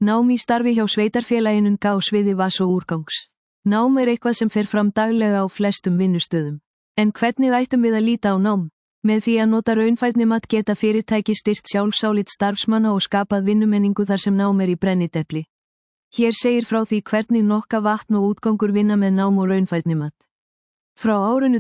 Nám í starfi hjá sveitarfélaginu á sviði vatns og úrgangs. Nám eitthvað sem fer fram daglega á flestum vinnustöðum. En hvernig ættum við að líta á nám? Með því að nota raunfærnimat geta fyrirtæki styrkt sjálfsálit starfsmanna og skapað vinnumenningu þar sem nám í brennidepli. Hér segir frá því hvernig nokka vatn og útgangur vinna með nám og raunfærnimat. Frá árinu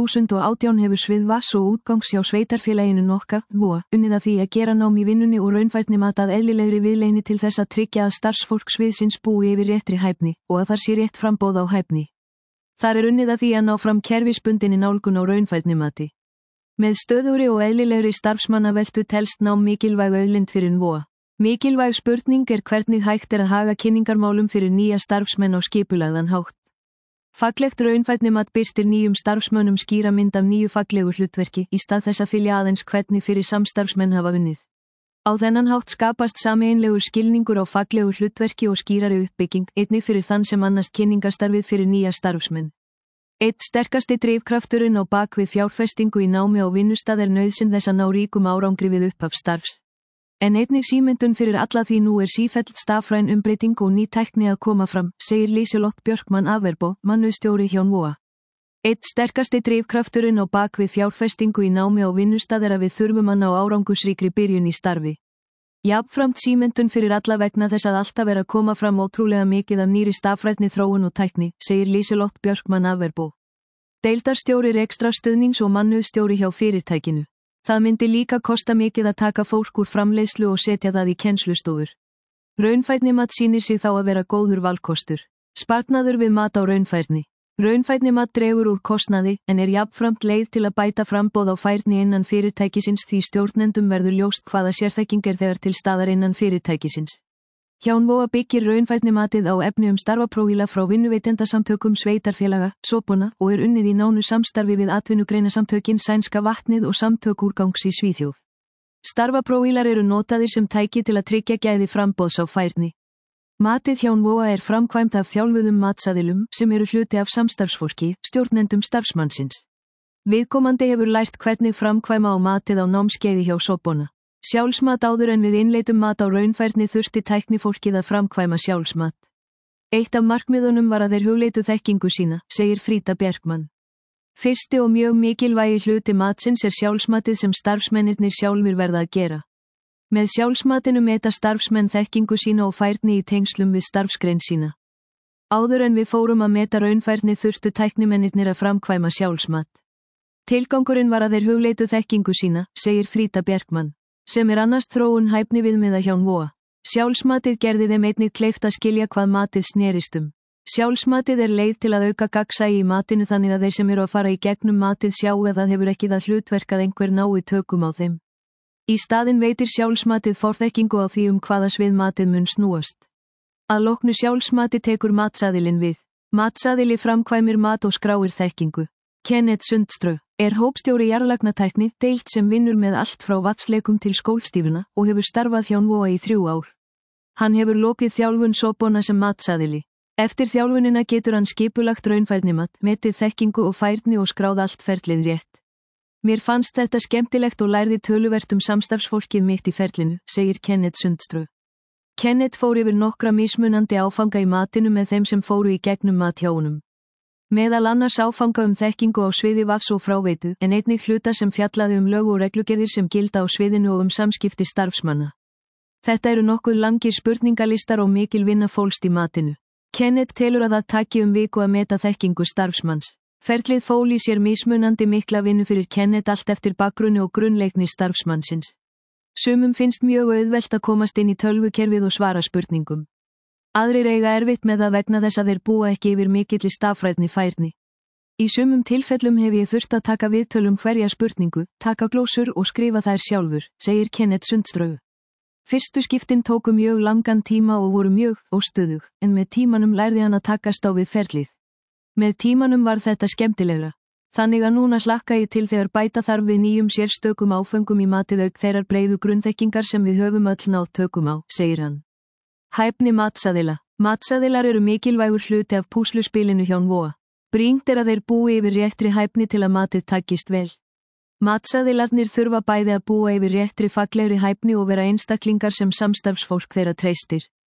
2018 hefur svið vatns og útgangs hjá sveitarfélaginu nokka, VOA, unnið að því að gera nám í vinnunni og raunfærnimat að eðlilegri viðleini til þess að tryggja að starfsfólk sviðsins búi yfir réttri hæfni og að þar sé rétt framboð á hæfni. Þar unnið að því að ná fram kerfisbundinni nálgun á raunfærnimati. Með stöðugri og eðlilegri starfsmannaveltu telst nám mikilvæg auðlind fyrir VOA. Mikilvæg spurning hvernig hægt að haga kynningarmálum fyrir nýja starfsmenn á skipulagðan hátt. Faglegt raunfærnimat birtir nýjum starfsmönnum skýra mynd af nýju faglegu hlutverki í stað þess að fylgja aðeins hvernig fyrir samstarfsmenn hafa unnið. Á þennan hátt skapast sameiginlegur skilningur á faglegu hlutverki og skýrari uppbygging, einnig fyrir þann sem annast kynningastarfið fyrir nýja starfsmenn. Eitt sterkasti drifkrafturinn á bakvið fjárfestingu í námi á vinnustað nauðsyn þess að ná ríkum árangri við upphaf starfs. En einnig símyndun fyrir alla því nú sífellt stafræn umbreyting og ný tækni að koma fram, segir Liselott Björkman Averbo, mannauðsstjóri hjá VOA. Eitt sterkasti drifkrafturinn á bakvið fjárfestingu í námi á vinnustað að við þurfum að ná árangusríkri byrjun í starfi. Jafnframt símyndun fyrir alla vegna þess að alltaf að koma fram ótrúlega mikið af nýri stafrænni þróun og tækni, segir Liselott Björkman Averbo. Deildarstjóri rekstrarstuðnings og mannauðsstjóri hjá fyrirtækinu. Það myndi líka kosta mikið að taka fólk úr framleiðslu og setja það í kennslustofur. Raunfærnimat sýnir sig þá að vera góður valkostur. Sparnaður við mat á raunfærni. Raunfærnimat dregur úr kostnaði en jafnframt leið til að bæta framboð á færni innan fyrirtækisins því stjórnendum verður ljóst hvaða sérþekking þegar til staðar innan fyrirtækisins. Hjá VOA byggir raunfærnimatið á efni starfaprófíla frá vinnuveitendasamtökum sveitarfélaga, SOPONA og unnið í nánu samstarfi við atvinnugreinasamtökin Sænska vatnið og samtök úrgangs í Svíþjóð. Starfaprófílar notaðir sem tæki til að tryggja gæði framboðs á færni. Matið hjá VOA framkvæmt af þjálfuðum matsaðilum sem hluti af samstarfsfólki, stjórnendum starfsmannsins. Viðkomandi hefur lært hvernig framkvæma á matið á námskeiði hjá SOPONA. Sjálfsmat áður en við innleitum mat á raunfærni þurfti tæknifólkið að framkvæma sjálfsmat. Eitt af markmiðunum var að þeir hugleitu þekkingu sína, segir Fríða Bjerkman. Fyrsti og mjög mikilvægi hluti matsins sjálfsmatið sem starfsmennirnir sjálfir verða að gera. Með sjálfsmatinu meta starfsmenn þekkingu sína og færni í tengslum við starfsgrein sína. Áður en við fórum að meta raunfærni þurftu tæknimennirnir að framkvæma sjálfsmat. Tilgangurinn var að þeir hugleitu þekkingu sína, segir Fríða Bjerkman. Sem annars þróun hæfni viðmiða hjá VOA. Sjálfsmatið gerði þeim einnig kleift að skilja hvað matið snerist Sjálfsmatið leið til að auka gagnsæi í matinu þannig að þeir sem að fara í gegnum matið sjá að það hefur ekki það hlutverk að einhver nái tökum á þeim. Í staðinn veitir sjálfsmatið forþekkingu á því hvaða svið matið mun snúast. Að loknu sjálfsmati tekur matsaðilinn við. Matsaðili framkvæmir mat og skráir þekkingu. Kenneth Sundström hópstjóri jarðlagnatækni, deild sem vinnur með allt frá vatnsleikum til skólstífuna og hefur starfað hjá VOA í 3 ár. Hann hefur lokið þjálfun SOPONA sem matsaðili. Eftir þjálfunina getur hann skipulagt raunfærnimat, metið þekkingu og færni og skráð allt ferlið rétt. Mér fannst þetta skemmtilegt og lærði töluvert samstarfsfólkið mitt í ferlinu, segir Kenneth Sundström. Kenneth fór yfir nokkra mismunandi áfanga í matinu með þeim sem fóru í gegnum mat hjá honum. Meðal annars áfanga þekkingu á sviði vatns og fráveitu en einnig hluta sem fjallaði lög og reglugerðir sem gilda á sviðinu og samskipti starfsmanna. Þetta nokkuð langir spurningalistar og mikil vinna fólst í matinu. Kenneth telur að það taki viku að meta þekkingu starfsmanns. Ferlið fól í sér mismunandi mikla vinnu fyrir Kenneth allt eftir bakgrunni og grunnleikni starfsmannsins. Sumum finnst mjög auðvelt að komast inn í tölvukerfið og svara spurningum. Aðrir eiga erfitt með það vegna þess að þeir búa ekki yfir mikilli stafrænni færni. Í sumum tilfellum hef ég þurft að taka viðtölum hverja spurningu, taka glósur og skrifa þær sjálfur, segir Kenneth Sundström. Fyrstu skiptin tóku mjög langan tíma og voru mjög óstöðug, en með tímanum lærði hann að takast á við ferlið. Með tímanum var þetta skemmtilegra. Þannig að núna hlakka ég til þegar bæta þarf við nýjum sérstökum áföngum í matið auk þeirrar breiðu grunnþekkingar sem við höfum öll náð tökum á, segir hann. Hæfni matsaðila. Matsaðilar mikilvægur hluti af púsluspilinu hjá VOA. Brýnt að þeir búi yfir réttri hæfni til að matið takist vel. Matsaðilarnir þurfa bæði að búa yfir réttri faglegri hæfni og vera einstaklingar sem samstarfsfólk þeirra treystir.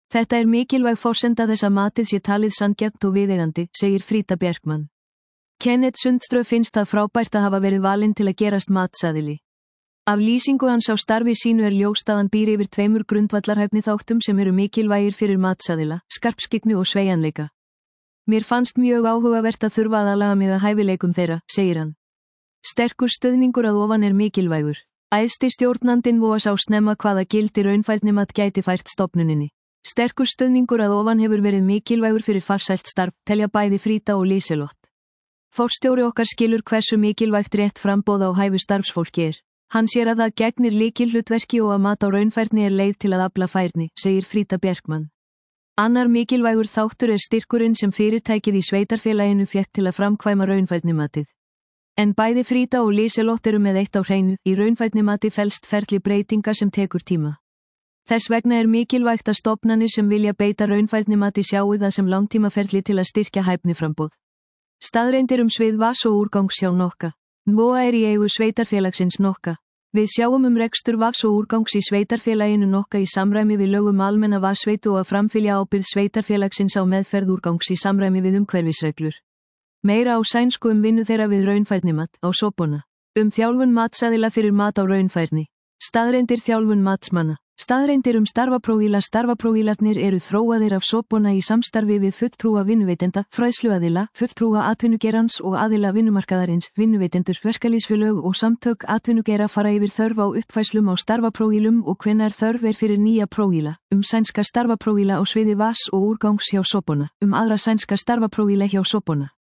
Þetta er mikilvæg forsenda þess að matið sé talið sanngjarnt og viðeigandi, segir Frida Bjerkman. Kenneth Sundström finnst það frábært að hafa verið valinn til að gerast matsaðili. Af lýsingu hans á starfi sínu ljóst að hann býr yfir 2 grundvallarhæfni þáttum sem eru mikilvægir fyrir matsaðila, skarpskyggni og sveigjanleika. Mér fannst mjög áhugavert að þurfa að aðlaga mig að hæfileikum þeirra, segir hann. Sterkur stuðningur að ofan er mikilvægur. Æðsti stjórnandinn voga sá snemma hvaða gildi raunfærnimat gæti fært stofnuninni. Sterkur stuðningur að ofan hefur verið mikilvægur fyrir farsælt starf, telja bæði Frida og Líselott. Forstjóri okkar skilur hversu mikilvægt rétt framboð á hæfu starfsfólki er. Hann sér að það gegnir lykilhlutverki og að mat á raunfærni er leið til að afla færni, segir Frida Bjerkman. Annar mikilvægur þáttur er styrkurinn sem fyrirtækið í sveitarfélaginu fékk til að framkvæma raunfærnimatið. En bæði Frida og Líselott eru með eitt á hreinu, í raunfærnimati felst ferli breytinga sem tekur tíma. Þess vegna er mikilvægt að stofnanir sem vilja beita raunfærnimati sjáu það sem langtímaferli til að styrkja hæfniframboð. Staðreyndir svið vatns og úrgangs hjá Nokka. Nóa er í eigu sveitarfélagsins Nokka. Við sjáum rekstur vatns og úrgangs í sveitarfélaginu Nokka í samræmi við lög almenna vatnsveitu og að framfylgja ábyrgð sveitarfélagsins á meðferð úrgangs í samræmi við umhverfisreglur. Meira á sænsku vinnu þeirra við raunfærnimat, á Sopona. Þjálfun matsaðila fyrir mat á raunfærni. Staðreyndir þjálfun matsmanna. Staðreyndir starfaprófíla. Starfaprófílarnir eru þróaðir af Sopona í samstarfi við fulltrúa vinnuveitenda, fræðsluaðila, fulltrúa atvinnugeirans og aðila vinnumarkaðarins, vinnuveitendur, verkalýðsfélög og samtök atvinnugeira fara yfir þörf á uppfærslum á starfaprófílum og hvenær þörf er fyrir nýja prófíla, sænska starfaprófíla á sviði vatns og úrgangs hjá Sopona, aðra sænska starfaprófíla hjá Sopona.